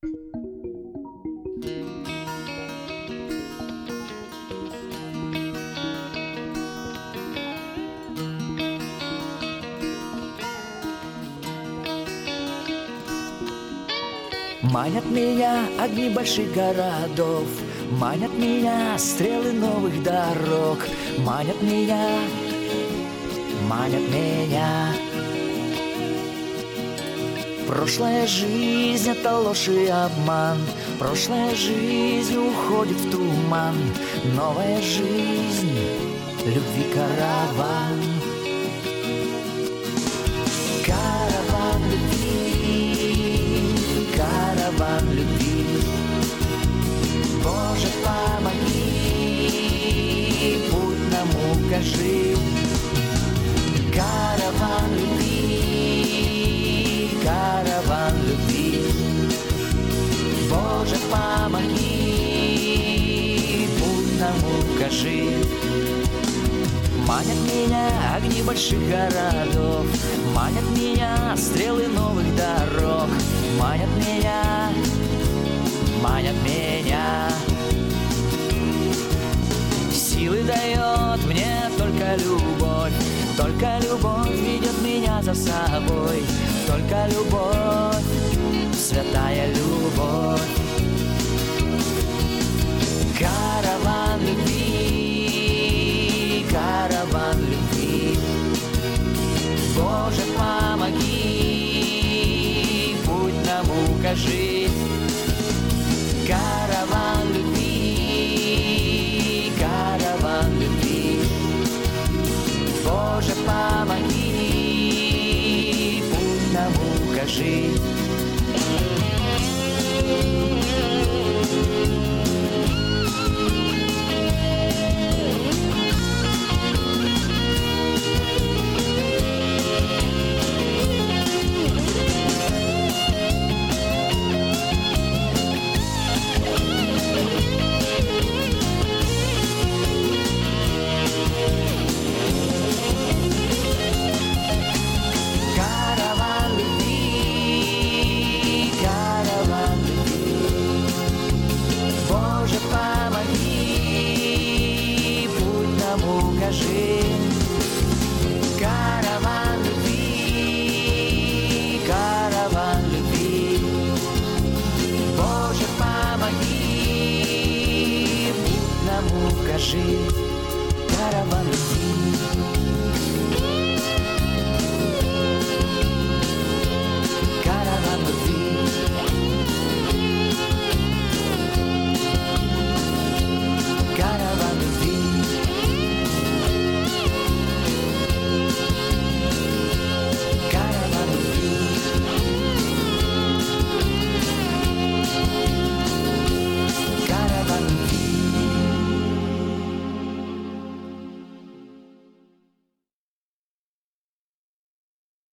Манят меня огни больших городов, манят меня стрелы новых дорог, манят меня, манят меня. Прошлая жизнь — это ложь и обман, прошлая жизнь уходит в туман, новая жизнь — любви караван. Караван любви, караван любви, Боже, помоги, путь нам укажи. Караван любви, караван любви, Боже, помоги, путь нам укажи. Манят меня огни больших городов, манят меня стрелы новых дорог, манят меня, манят меня. Силы дает мне только любовь ведет меня за собой, только любовь, святая любовь. Караван любви, караван любви, Боже, помоги, путь нам укажи. Караван любви, караван любви, Боже, помоги, путь нам укажи. Караван любви, караван любви, Боже, помоги, путь нам укажи. Караван любви.